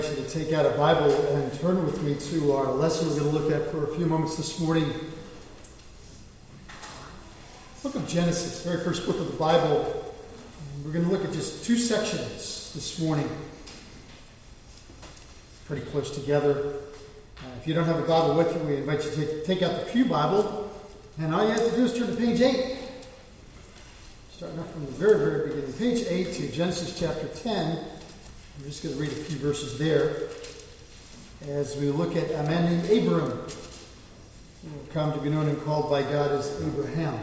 To take out a Bible and turn with me to our lesson we're going to look at for a few moments this morning. Book of Genesis, very first book of the Bible. We're going to look at just two sections this morning. Pretty close together. If you don't have a Bible with you, we invite you to take out the Pew Bible. And all you have to do is turn to page 8. Starting off from the very, very beginning. Page 8 to Genesis chapter 10. I'm just going to read a few verses there as we look at a man named Abram, who will come to be known and called by God as Abraham.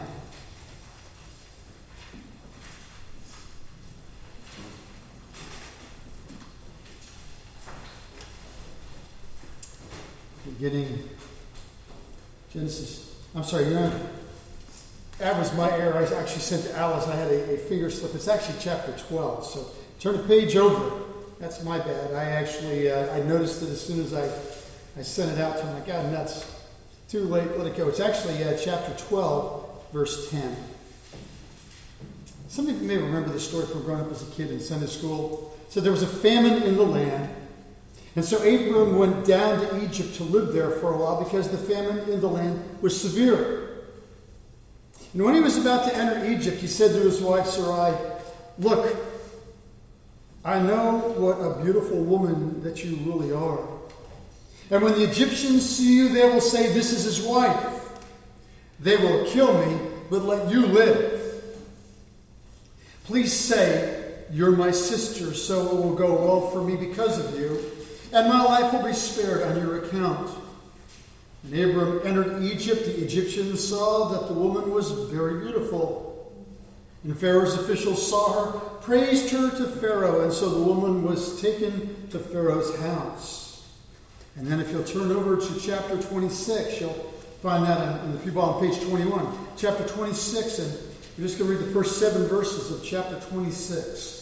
Beginning Genesis. I'm sorry, that was my error. I actually sent to Alice. I had a finger slip. It's actually chapter 12. So turn the page over. That's my bad. I noticed it as soon as I sent it out to him. Like, God, that's too late. Let it go. It's actually chapter 12, verse 10. Some of you may remember the story from growing up as a kid in Sunday school. So there was a famine in the land. And so Abram went down to Egypt to live there for a while because the famine in the land was severe. And when he was about to enter Egypt, he said to his wife Sarai, "Look, I know what a beautiful woman that you really are. And when the Egyptians see you, they will say, 'This is his wife.' They will kill me, but let you live. Please say, 'You're my sister,' so it will go well for me because of you, and my life will be spared on your account." And Abram entered Egypt. The Egyptians saw that the woman was very beautiful. And Pharaoh's officials saw her, praised her to Pharaoh, and so the woman was taken to Pharaoh's house. And then if you'll turn over to chapter 26, you'll find that in the Pew Bible on page 21. Chapter 26, and we're just going to read the first 7 verses of chapter 26.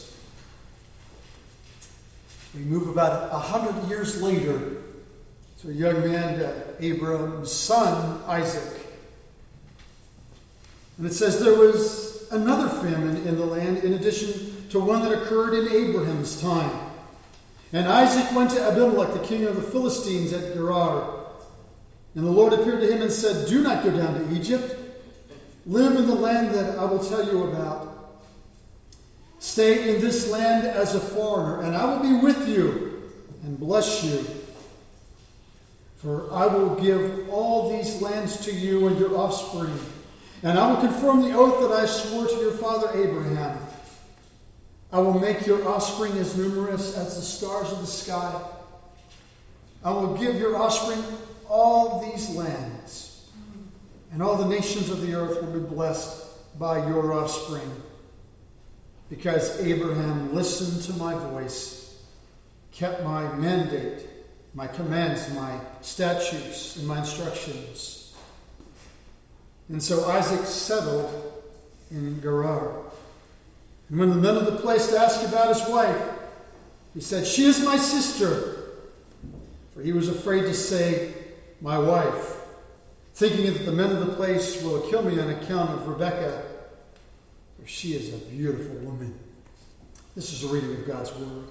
We move about 100 years later to a young man, Abram's son, Isaac. And it says, there was another famine in the land in addition to one that occurred in Abraham's time. And Isaac went to Abimelech, the king of the Philistines, at Gerar. And the Lord appeared to him and said, "Do not go down to Egypt. Live in the land that I will tell you about. Stay in this land as a foreigner, and I will be with you and bless you. For I will give all these lands to you and your offspring. And I will confirm the oath that I swore to your father Abraham. I will make your offspring as numerous as the stars of the sky. I will give your offspring all these lands, and all the nations of the earth will be blessed by your offspring. Because Abraham listened to my voice, kept my mandate, my commands, my statutes, and my instructions." And so Isaac settled in Gerar. And when the men of the place asked about his wife, he said, "She is my sister." For he was afraid to say, "my wife," thinking that the men of the place will kill me on account of Rebekah, for she is a beautiful woman. This is a reading of God's word.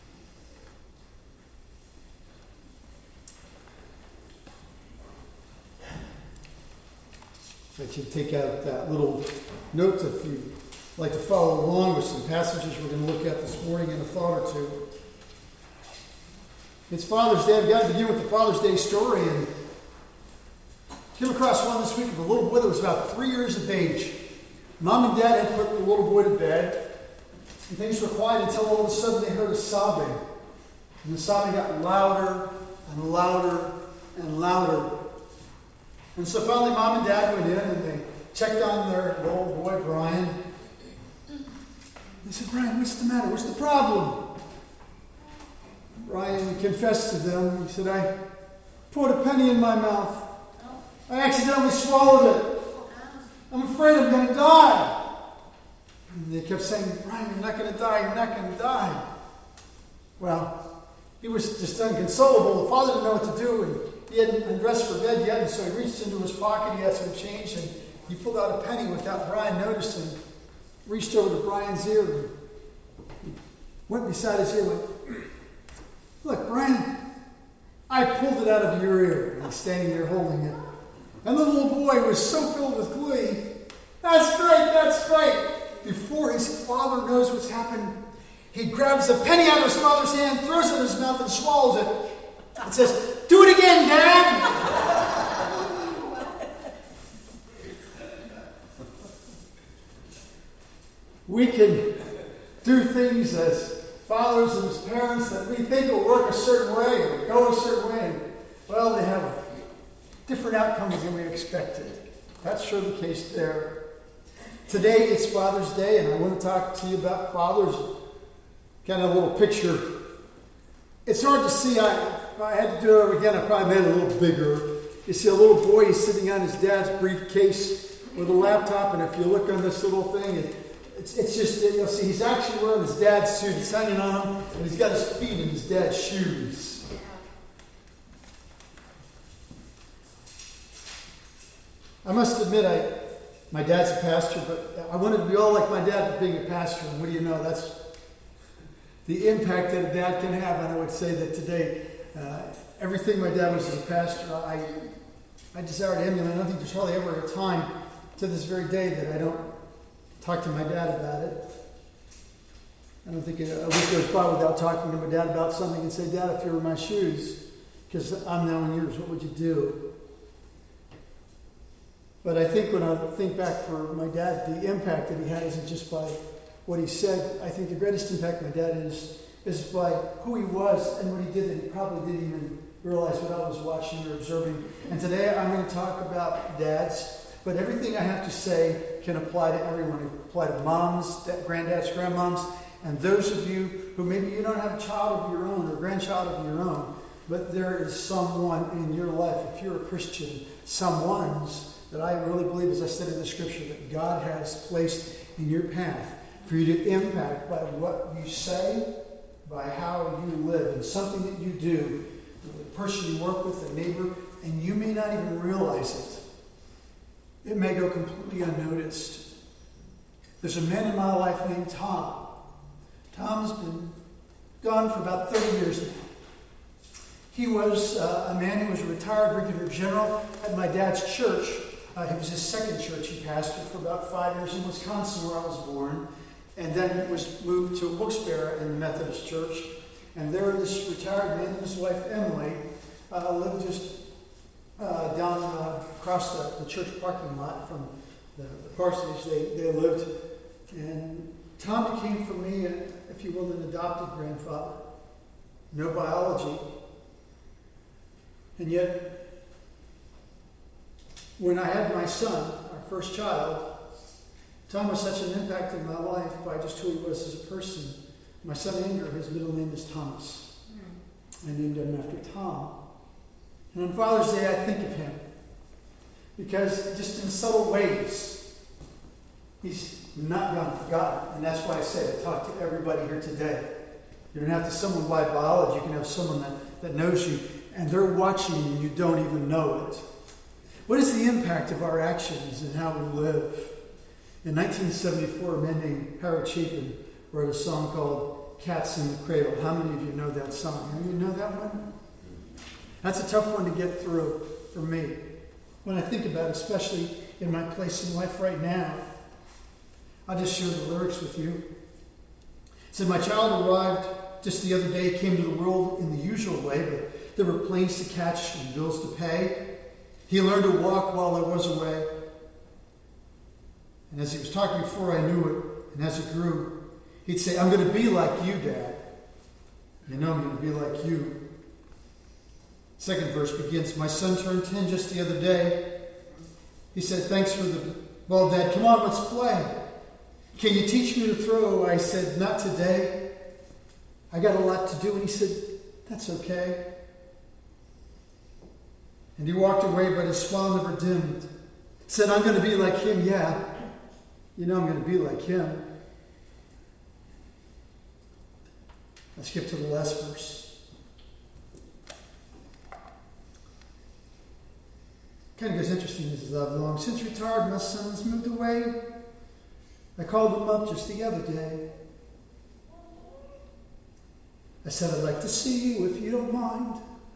I want you to take out that little note if you'd like to follow along with some passages we're going to look at this morning in a thought or two. It's Father's Day. I've got to begin with the Father's Day story. And came across one this week of a little boy that was about 3 years of age. Mom and Dad had put the little boy to bed. And things were quiet until all of a sudden they heard a sobbing. And the sobbing got louder and louder and louder. And so finally Mom and Dad went in and they checked on their little boy, Brian. They said, "Brian, what's the matter? What's the problem?" Brian confessed to them. He said, "I put a penny in my mouth. I accidentally swallowed it. I'm afraid I'm going to die." And they kept saying, "Brian, you're not going to die. You're not going to die." Well, he was just inconsolable. The father didn't know what to do, and he hadn't undressed for bed yet, and so he reached into his pocket. He had some change, and he pulled out a penny without Brian noticing. Reached over to Brian's ear and went beside his ear and went, Look, Brian, I pulled it out of your ear. And he's standing there holding it. And the little boy was so filled with glee. That's great, that's great. Before his father knows what's happened, he grabs a penny out of his father's hand, throws it in his mouth, and swallows it. And says, "Do it again, Dad!" We can do things as fathers and as parents that we think will work a certain way or go a certain way. And, well, they have different outcomes than we expected. That's sure the case there. Today it's Father's Day, and I want to talk to you about fathers. Kind of a little picture. It's hard to see. If I had to do it again, I probably made it a little bigger. You see a little boy, he's sitting on his dad's briefcase with a laptop, and if you look on this little thing, it's just, you'll see he's actually wearing his dad's suit. He's hanging on him, and he's got his feet in his dad's shoes. I must admit, my dad's a pastor, but I wanted to be all like my dad being a pastor. And what do you know? That's the impact that a dad can have. And I would say that today, everything my dad was as a pastor, I desire to emulate. I don't think there's hardly ever a time to this very day that I don't talk to my dad about it. I don't think a week goes by without talking to my dad about something and say, "Dad, if you were in my shoes, because I'm now in yours, what would you do?" But I think when I think back for my dad, the impact that he had isn't just by what he said. I think the greatest impact my dad is by who he was and what he did that he probably didn't even realize what I was watching or observing. And today I'm going to talk about dads, but everything I have to say can apply to everyone. It can apply to moms, granddads, grandmoms, and those of you who maybe you don't have a child of your own or grandchild of your own, but there is someone in your life, if you're a Christian, someone's that I really believe, as I study the Scripture, that God has placed in your path for you to impact by what you say, by how you live, and something that you do, the person you work with, a neighbor, and you may not even realize it. It may go completely unnoticed. There's a man in my life named Tom. Tom's been gone for about 30 years now. He was a man who was a retired brigadier general at my dad's church. It was his second church he pastored for about 5 years in Wisconsin, where I was born. And then was moved to Wilkes-Barre in the Methodist Church. And there this retired man and his wife, Emily, lived just down across the church parking lot from the parsonage they lived. And Tom became for me, if you will, an adopted grandfather. No biology. And yet, when I had my son, our first child, Tom was such an impact in my life by just who he was as a person. My son Andrew, his middle name is Thomas. I named him after Tom. And on Father's Day, I think of him. Because just in subtle ways, he's not gone forgotten. And that's why I say I talk to everybody here today. You don't have to someone by biology. You can have someone that knows you. And they're watching you and you don't even know it. What is the impact of our actions and how we live? In 1974, a man named Harold Chapin wrote a song called Cats in the Cradle. How many of you know that song? Any of you know that one? That's a tough one to get through for me. When I think about it, especially in my place in life right now, I'll just share the lyrics with you. It said, "My child arrived just the other day, came to the world in the usual way, but there were planes to catch and bills to pay. He learned to walk while I was away. And as he was talking before, I knew it. And as it grew, he'd say, 'I'm going to be like you, Dad. You know I'm going to be like you.'" Second verse begins, "My son turned 10 just the other day. He said, 'Thanks for the ball, Dad. Come on, let's play. Can you teach me to throw?' I said, 'Not today. I got a lot to do.' And he said, 'That's okay.' And he walked away, but his smile never dimmed. Said, 'I'm going to be like him, yeah. You know I'm going to be like him.'" Let's skip to the last verse. Kind of gets interesting as love. "Long since retired, my son's moved away. I called him up just the other day. I said, I'd like to see you if you don't mind.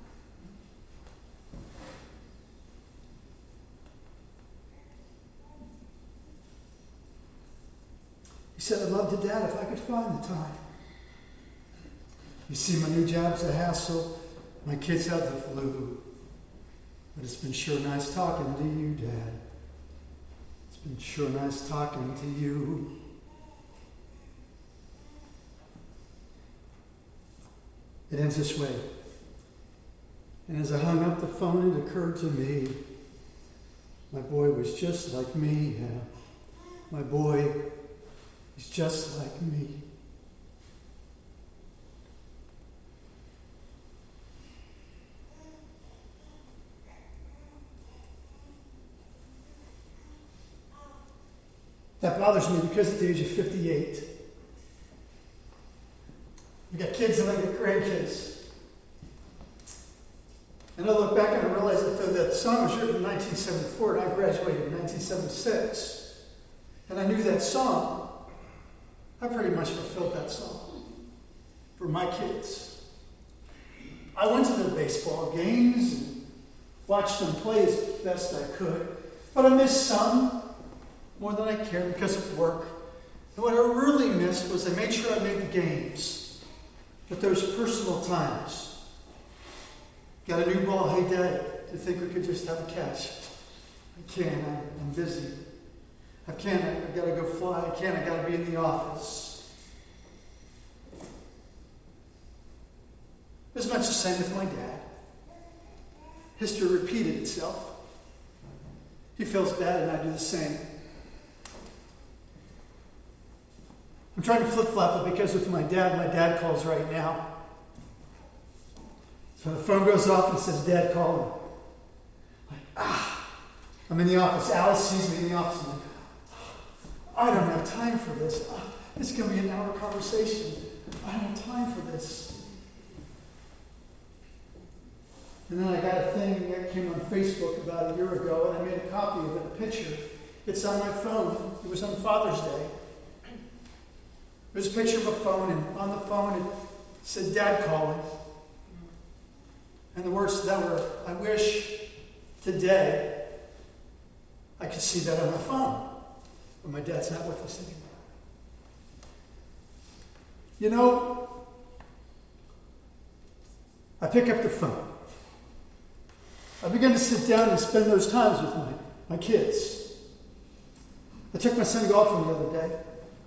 He said, I'd love to, Dad, if I could find the time. You see, my new job's a hassle. My kids have the flu. But it's been sure nice talking to you, Dad. It's been sure nice talking to you. It ends this way. And as I hung up the phone, it occurred to me, my boy was just like me. Yeah. My boy is just like me. That bothers me because at the age of 58, I've got kids and I've got grandkids. And I look back and I realize that song was written in 1974 and I graduated in 1976. And I knew that song. I pretty much fulfilled that song for my kids. I went to their baseball games and watched them play as best I could. But I missed some more than I cared because of work. And what I really missed was I made sure I made the games. But those personal times. Got a new ball. Hey, Dad, do you think we could just have a catch? I can't. I'm busy. I can't. I've got to go fly. I can't. I've got to be in the office. It was much the same with my dad. History repeated itself. He feels bad and I do the same. I'm trying to flip-flop it because with my dad calls right now. So the phone goes off and says, Dad calling. I'm in the office. Alice sees me in the office. I'm like, I don't have time for this. It's going to be an hour conversation. I don't have time for this. And then I got a thing that came on Facebook about a year ago, and I made a copy of it, a picture. It's on my phone. It was on Father's Day. There's a picture of a phone, and on the phone it said, Dad calling. And the words to that were, I wish today I could see that on my phone. But my dad's not with us anymore. You know, I pick up the phone. I begin to sit down and spend those times with my kids. I took my son golfing the other day.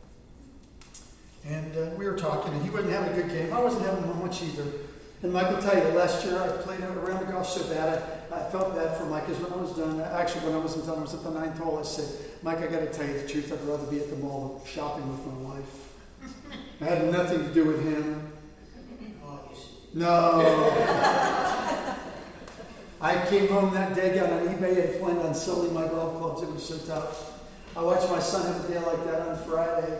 And we were talking, and he wasn't having a good game. I wasn't having one much either. And Mike will tell you, last year I played a round of golf so bad, I felt bad for Mike, because when I was done, actually when I wasn't done, I was at the 9th hole, I said, Mike, I got to tell you the truth, I'd rather be at the mall shopping with my wife. I had nothing to do with him. No. I came home that day, got on eBay and planned on selling my golf clubs. It was so tough. I watched my son have a day like that on Friday.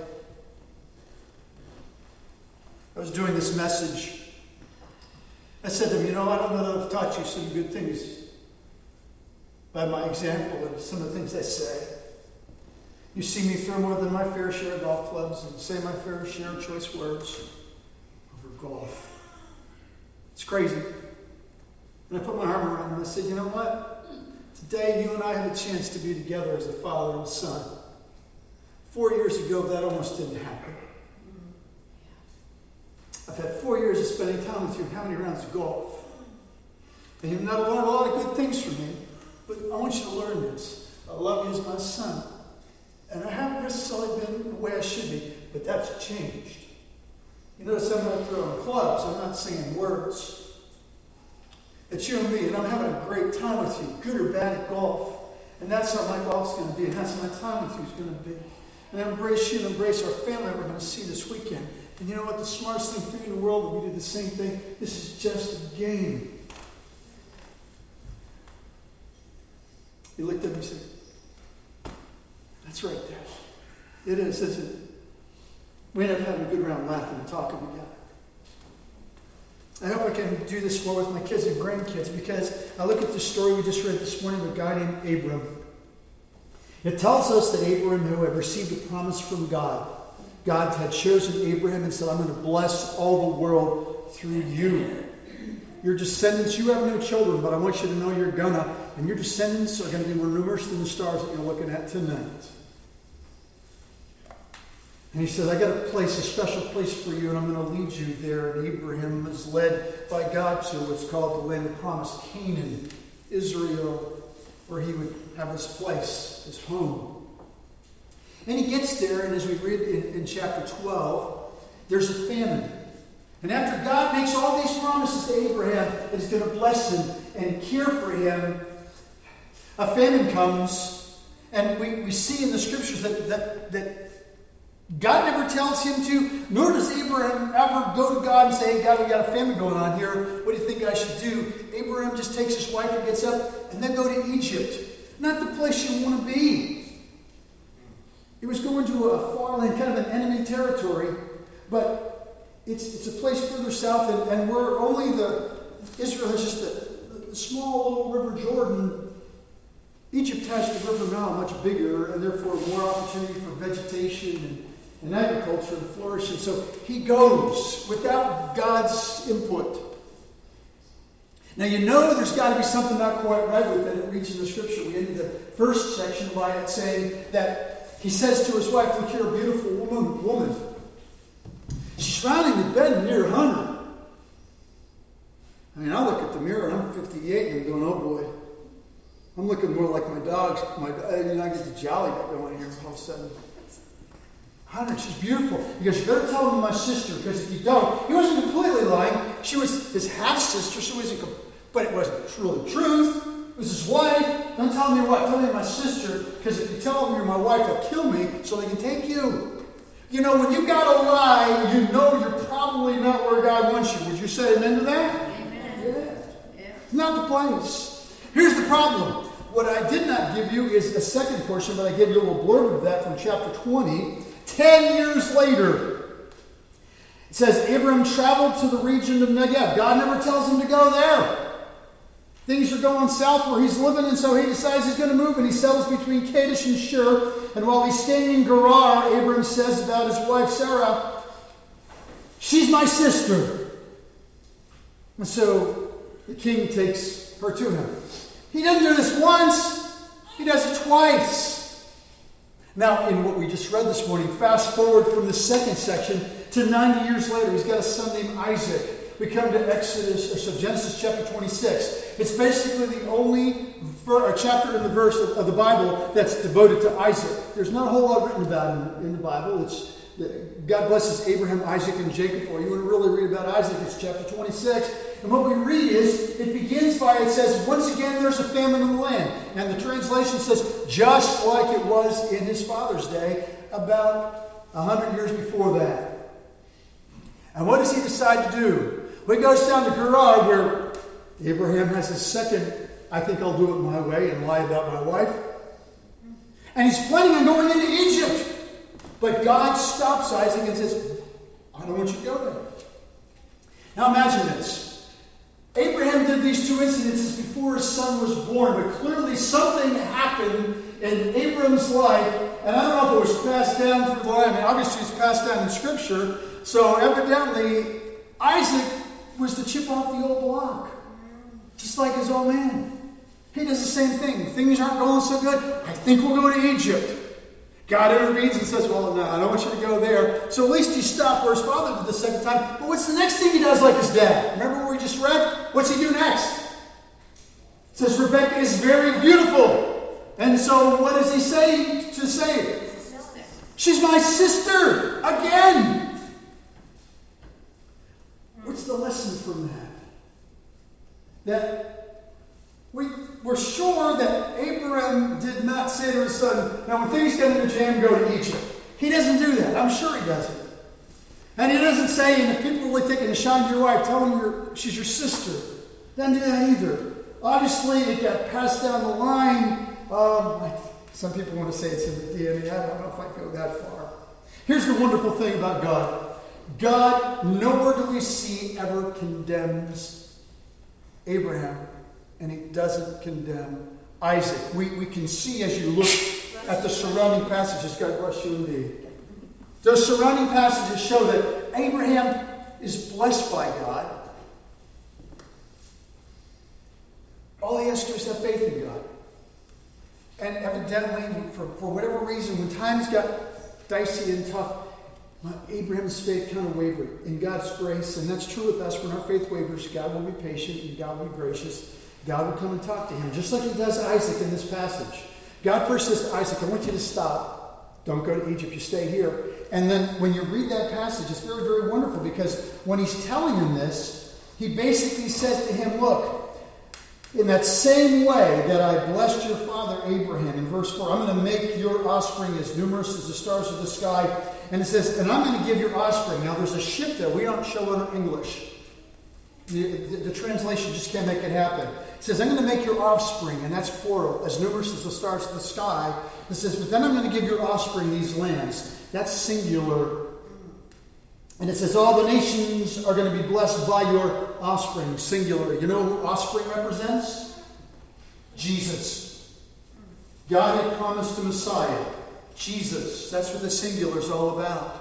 I was doing this message. I said to him, I don't know that I've taught you some good things by my example of some of the things I say. You see me throw more than my fair share of golf clubs and say my fair share of choice words over golf. It's crazy. And I put my arm around him and I said, you know what? Today you and I have a chance to be together as a father and son. 4 years ago, that almost didn't happen. I've had 4 years of spending time with you and how many rounds of golf. And you've not learned a lot of good things from me, but I want you to learn this. I love you as my son. And I haven't necessarily been the way I should be, but that's changed. You notice I'm not throwing clubs, I'm not saying words. It's you and me, and I'm having a great time with you, good or bad at golf. And that's how my golf's going to be, and that's how my time with you is going to be. And I embrace you and embrace our family we're going to see this weekend. And you know what? The smartest thing for you in the world would be to do the same thing. This is just a game. He looked at me and said, that's right, Dad. It is, isn't it? We ended up having a good round laughing and talking together. I hope I can do this more with my kids and grandkids, because I look at the story we just read this morning of a guy named Abram. It tells us that Abram, who had received a promise from God, God had chosen Abraham and said, I'm going to bless all the world through you. Your descendants, you have no children, but I want you to know you're gonna. And your descendants are going to be more numerous than the stars that you're looking at tonight. And he says, I got a special place for you, and I'm going to lead you there. And Abraham is led by God to what's called the land of promise, Canaan, Israel, where he would have his place, his home. And he gets there, and as we read in chapter 12, there's a famine. And after God makes all these promises to Abraham that he's going to bless him and care for him, a famine comes. And we see in the scriptures that God never tells him to, nor does Abraham ever go to God and say, hey, God, we got a famine going on here. What do you think I should do? Abraham just takes his wife and gets up, and then go to Egypt. Not the place you want to be. He was going to a far land, kind of an enemy territory, but it's a place further south, and where only Israel has just the small little river Jordan. Egypt has the river Nile much bigger, and therefore more opportunity for vegetation and agriculture to flourish. And so he goes without God's input. Now you know there's got to be something not quite right with it. It reads in the scripture. We ended the first section by it saying that he says to his wife, look here, a beautiful woman. She's found in the bed near 100. I mean, I look at the mirror and I'm 58 and I'm going, oh boy. I'm looking more like my dogs. I get the jolly bit going here all of a sudden. 100, she's beautiful. He goes, you better tell him my sister, because if you don't, he wasn't completely lying. She was his half-sister, but it wasn't truly truth. It was his wife. Don't tell me what, tell me my sister, because if you tell them you're my wife, they'll kill me so they can take you. You know, when you got a lie, you know you're probably not where God wants you. Would you say amen to that? Amen. Yeah. It's not the place. Here's the problem. What I did not give you is a second portion, but I gave you a little blurb of that from chapter 20. 10 years later, it says, Abram traveled to the region of Negev. God never tells him to go there. Things are going south where he's living, and so he decides he's going to move, and he settles between Kadesh and Shur. And while he's staying in Gerar, Abram says about his wife Sarah, she's my sister. And so the king takes her to him. He doesn't do this once. He does it twice. Now, in what we just read this morning, fast forward from the second section to 90 years later, he's got a son named Isaac. We come to Genesis chapter 26. It's basically the only chapter in the verse of the Bible that's devoted to Isaac. There's not a whole lot written about him in the Bible. God blesses Abraham, Isaac, and Jacob. Or you want to really read about Isaac, it's chapter 26. And what we read is, it begins by, it says, once again there's a famine in the land. And the translation says, just like it was in his father's day, about 100 years before that. And what does he decide to do? Well, he goes down to Gerar, where Abraham has his second, I think I'll do it my way and lie about my wife. And he's planning on going into Egypt. But God stops Isaac and says, I don't want you to go there. Now imagine this. Abraham did these two incidences before his son was born, but clearly something happened in Abram's life, and I don't know if it was passed down through the line. I mean, obviously it's passed down in Scripture, so evidently Isaac was the chip off the old block, just like his old man. He does the same thing. Things aren't going so good. I think we'll go to Egypt. God intervenes and says, well, no, I don't want you to go there. So at least he stopped where his father did the second time. But what's the next thing he does like his dad? Remember what we just read? What's he do next? It says, Rebekah is very beautiful. And so what does he say to say? She's my sister again. What's the lesson from that? That we're sure that Abraham did not say to his son, now when things get into jam, go to Egypt. He doesn't do that. I'm sure he doesn't. And he doesn't say, and if people really taking a shine to your wife, tell them she's your sister. Doesn't do that either. Obviously, it got passed down the line. Some people want to say it's in the DNA. I don't know if I'd go that far. Here's the wonderful thing about God. God, nowhere do we see ever condemns Abraham. And he doesn't condemn Isaac. We can see as you look at the surrounding passages, God bless you indeed. Those surrounding passages show that Abraham is blessed by God, all he has to do is have faith in God. And evidently, for whatever reason, when times got dicey and tough, Abraham's faith kind of wavered in God's grace. And that's true with us. When our faith wavers, God will be patient and God will be gracious. God will come and talk to him, just like he does Isaac in this passage. God first says to Isaac, I want you to stop. Don't go to Egypt. You stay here. And then when you read that passage, it's very, very wonderful, because when he's telling him this, he basically says to him, look, in that same way that I blessed your father Abraham, in verse 4, I'm going to make your offspring as numerous as the stars of the sky. And it says, and I'm going to give your offspring. Now there's a shift there. We don't show it in English. The translation just can't make it happen. It says, I'm going to make your offspring, and that's plural, as numerous as the stars of the sky. It says, but then I'm going to give your offspring these lands. That's singular. And it says, all the nations are going to be blessed by your offspring, singular. You know who offspring represents? Jesus. God had promised a Messiah, Jesus. That's what the singular is all about.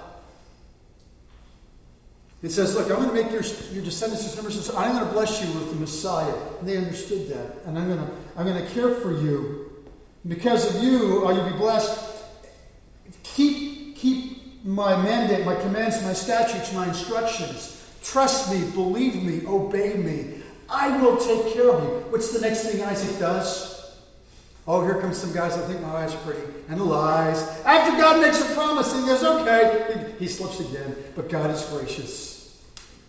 It says, look, I'm going to make your descendants as numerous. I'm going to bless you with the Messiah. And they understood that. And I'm going to care for you. Because of you, you'll be blessed. Keep my mandate, my commands, my statutes, my instructions. Trust me, believe me, obey me. I will take care of you. What's the next thing Isaac does? Oh, here comes some guys that think my eyes are pretty. And lies. After God makes a promise, he goes, okay. He slips again. But God is gracious.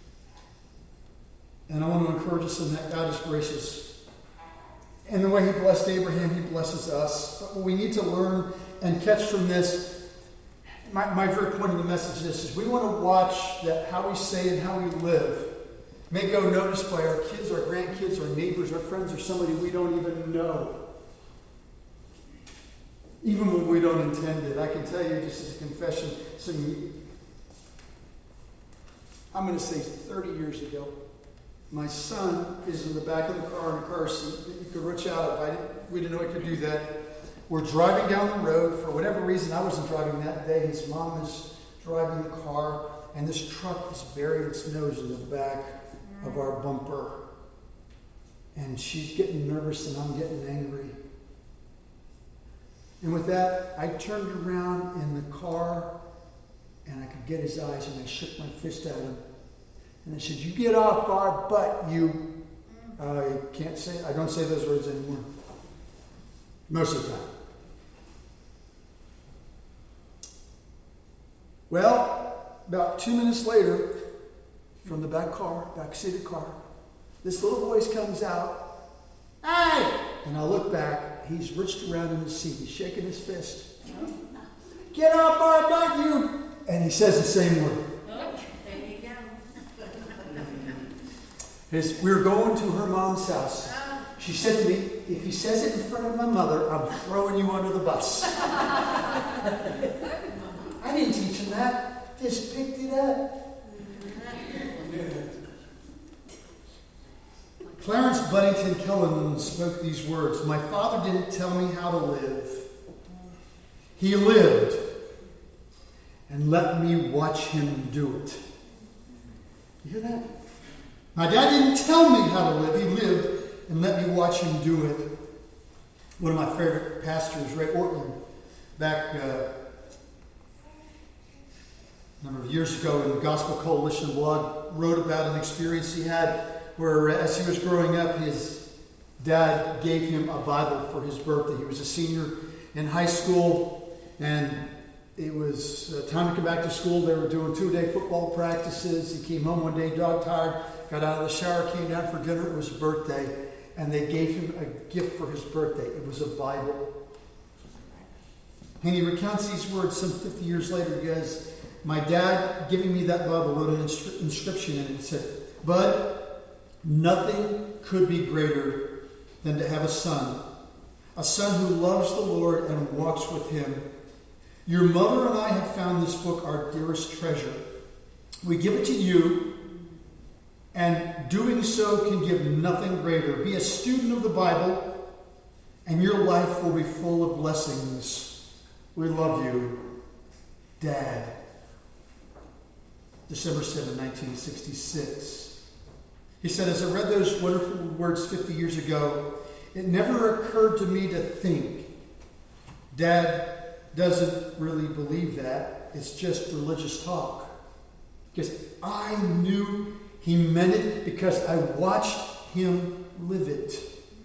And I want to encourage us in that God is gracious. And the way he blessed Abraham, he blesses us. But what we need to learn and catch from this, my very point of the message is we want to watch that how we say and how we live may go noticed by our kids, our grandkids, our neighbors, our friends, or somebody we don't even know. Even when we don't intend it. I can tell you, just as a confession, I'm going to say 30 years ago, my son is in the back of the car in a car seat that you could reach out of. We didn't know he could do that. We're driving down the road. For whatever reason, I wasn't driving that day. His mom is driving the car, and this truck has buried its nose in the back of our bumper. And she's getting nervous, and I'm getting angry. And with that, I turned around in the car, and I could get his eyes, and I shook my fist at him. And I said, you get off our butt, you... I can't say... I don't say those words anymore. Most of the time. Well, about 2 minutes later, from the back-seated car, this little voice comes out, hey! And I look back, he's reached around in his seat, he's shaking his fist. Get off our butt, you! And he says the same word. There you go. We were going to her mom's house. She said to me, if he says it in front of my mother, I'm throwing you under the bus. I didn't teach him that. Just picked it up. Clarence Buddington Killen spoke these words. My father didn't tell me how to live. He lived and let me watch him do it. You hear that? My dad didn't tell me how to live. He lived and let me watch him do it. One of my favorite pastors, Ray Ortland, back a number of years ago in the Gospel Coalition blog, wrote about an experience he had where as he was growing up, his dad gave him a Bible for his birthday. He was a senior in high school, and it was time to come back to school. They were doing 2-day football practices. He came home one day, dog-tired, got out of the shower, came down for dinner. It was his birthday, and they gave him a gift for his birthday. It was a Bible. And he recounts these words some 50 years later. He goes, my dad giving me that Bible wrote an inscription in it. It said, Bud, nothing could be greater than to have a son who loves the Lord and walks with him. Your mother and I have found this book our dearest treasure. We give it to you, and doing so can give nothing greater. Be a student of the Bible, and your life will be full of blessings. We love you, Dad. December 7, 1966. He said, as I read those wonderful words 50 years ago, it never occurred to me to think, Dad doesn't really believe that. It's just religious talk. Because I knew he meant it because I watched him live it.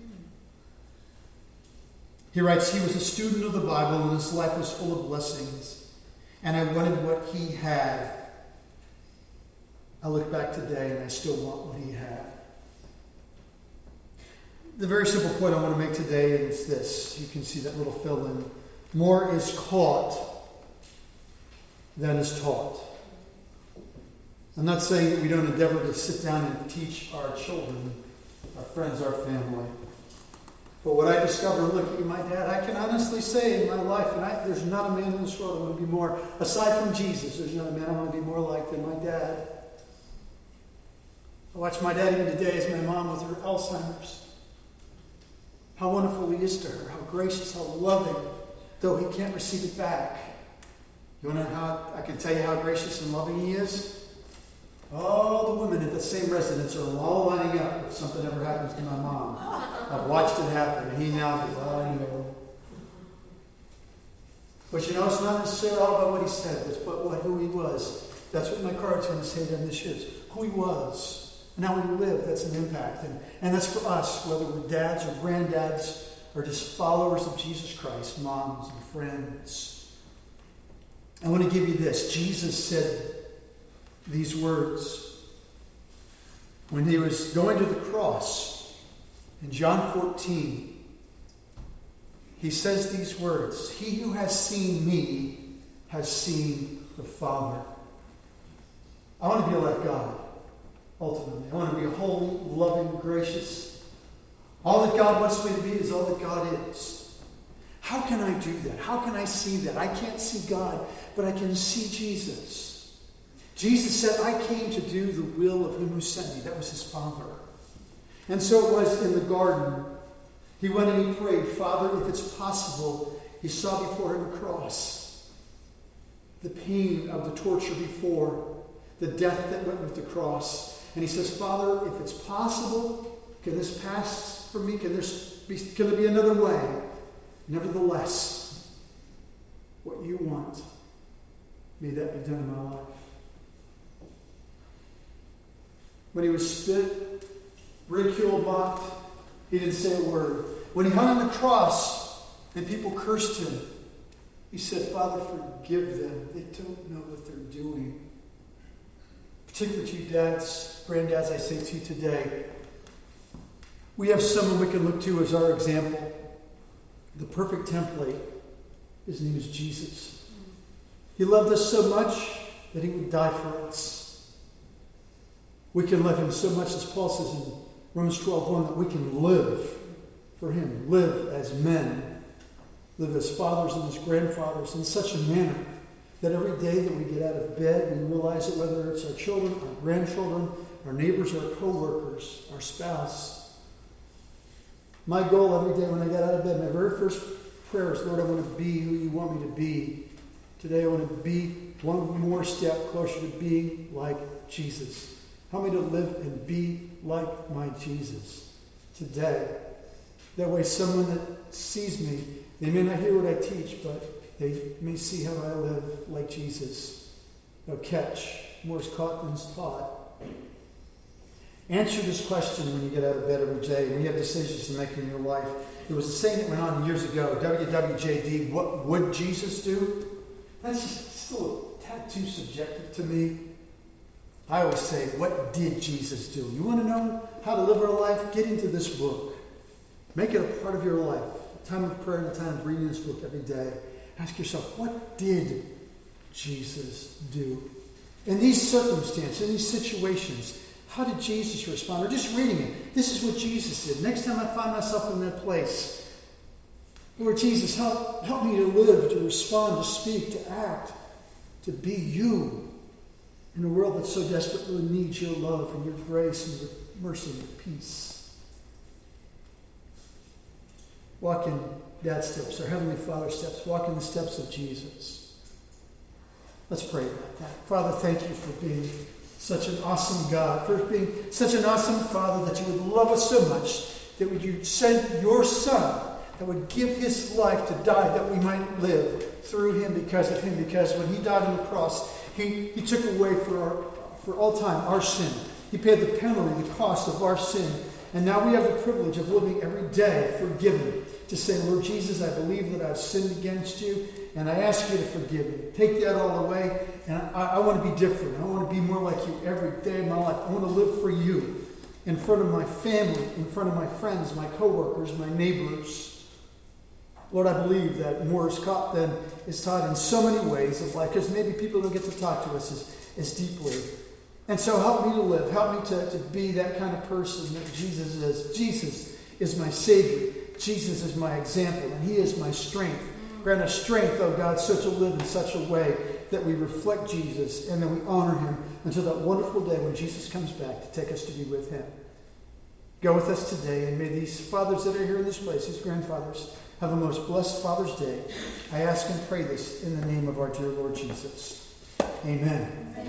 He writes, he was a student of the Bible and his life was full of blessings. And I wanted what he had. I look back today and I still want what he had. The very simple point I want to make today is this. You can see that little fill-in. More is caught than is taught. I'm not saying that we don't endeavor to sit down and teach our children, our friends, our family. But what I discovered looking at my dad, I can honestly say in my life, and there's not a man in this world I want to be more, aside from Jesus, there's not a man I want to be more like than my dad. I watch my dad even today as my mom with her Alzheimer's. How wonderful he is to her, how gracious, how loving, though he can't receive it back. You want to know how I can tell you how gracious and loving he is? All the women at the same residence are all lining up if something ever happens to my mom. I've watched it happen, and he now goes, oh, I know. But you know, it's not necessarily all about what he said, but who he was. That's what my card's going to say to him this year. Who he was, and how he lived, that's an impact. And that's for us, whether we're dads or granddads, or just followers of Jesus Christ, moms and friends. I want to give you this. Jesus said these words when he was going to the cross in John 14. He says these words, he who has seen me has seen the Father. I want to be like God, ultimately. I want to be holy, loving, gracious. All that God wants me to be is all that God is. How can I do that? How can I see that? I can't see God, but I can see Jesus. Jesus said, I came to do the will of him who sent me. That was his Father. And so it was in the garden. He went and he prayed, Father, if it's possible. He saw before him a cross. The pain of the torture before. The death that went with the cross. And he says, Father, if it's possible, can this pass from me? Can there be another way? Nevertheless, what you want, may that be done in my life. When he was spit, ridiculed, mocked, he didn't say a word. When he hung on the cross and people cursed him, he said, Father, forgive them. They don't know what they're doing. Particularly to you dads, granddads, I say to you today, we have someone we can look to as our example. The perfect template. His name is Jesus. He loved us so much that he would die for us. We can love him so much, as Paul says in Romans 12:1, that we can live for him. Live as men. Live as fathers and as grandfathers in such a manner that every day that we get out of bed, we realize that whether it's our children, our grandchildren, our neighbors, our co-workers, our spouse. My goal every day when I get out of bed, my very first prayer is, Lord, I want to be who you want me to be. Today I want to be one more step closer to being like Jesus. Help me to live and be like my Jesus today. That way someone that sees me, they may not hear what I teach, but they may see how I live like Jesus. They'll catch. More is caught than is taught. Answer this question when you get out of bed every day, when you have decisions to make in your life. There was a saying that went on years ago, WWJD, what would Jesus do? That's still a tad too subjective to me. I always say, what did Jesus do? You want to know how to live our life? Get into this book. Make it a part of your life. A time of prayer and a time of reading this book every day. Ask yourself, what did Jesus do? In these circumstances, in these situations, how did Jesus respond? Or just reading it. This is what Jesus did. Next time I find myself in that place, Lord Jesus, help me to live, to respond, to speak, to act, to be you in a world that so desperately needs your love and your grace and your mercy and your peace. Walk in Dad's steps, our Heavenly Father's steps. Walk in the steps of Jesus. Let's pray about that. Father, thank you for being such an awesome God, for being such an awesome Father that you would love us so much that would you send your Son that would give his life to die that we might live through him, because of him. Because when he died on the cross, he took away for all time our sin. He paid the penalty, the cost of our sin. And now we have the privilege of living every day forgiven. To say, Lord Jesus, I believe that I've sinned against you, and I ask you to forgive me. Take that all away, and I want to be different. I want to be more like you every day of my life. I want to live for you in front of my family, in front of my friends, my coworkers, my neighbors. Lord, I believe that more is taught in so many ways of life, because maybe people don't get to talk to us as deeply. And so help me to live. Help me to be that kind of person that Jesus is. Jesus is my Savior. Jesus is my example, and he is my strength. Grant us strength, oh God, so to live in such a way that we reflect Jesus and that we honor him until that wonderful day when Jesus comes back to take us to be with him. Go with us today, and may these fathers that are here in this place, these grandfathers, have a most blessed Father's Day. I ask and pray this in the name of our dear Lord Jesus. Amen.